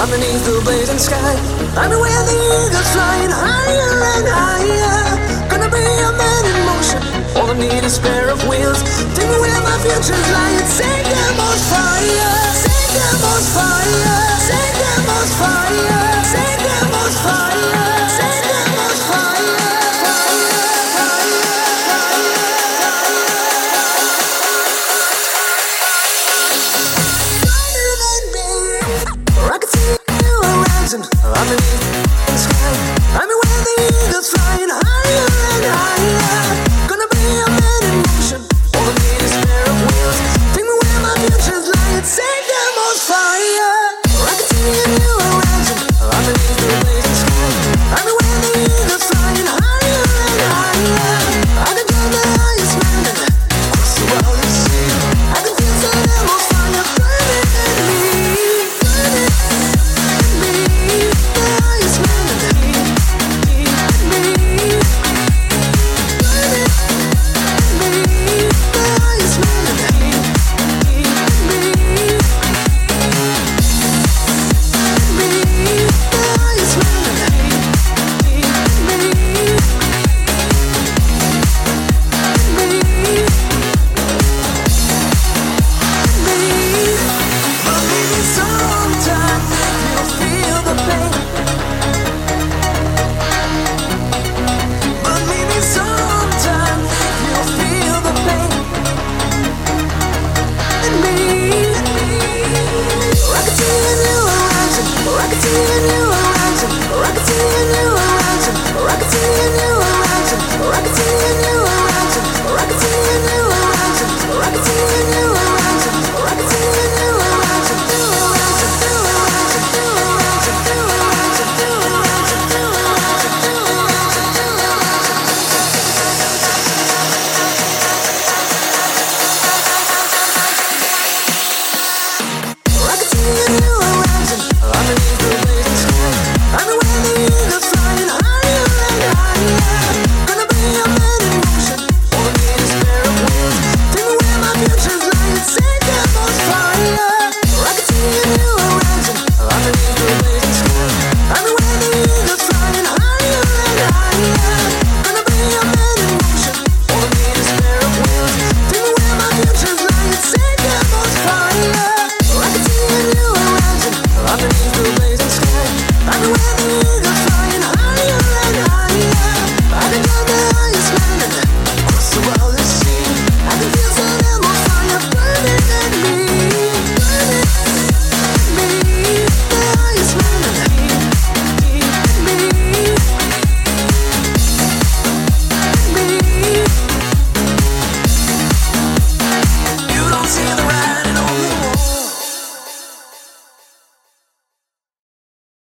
underneath the blazing sky. I'm where the eagles flying higher and higher. Gonna be a man in motion. All I need is a pair of wheels. Take me where my future's lying. Set them on fire. Set them on fire.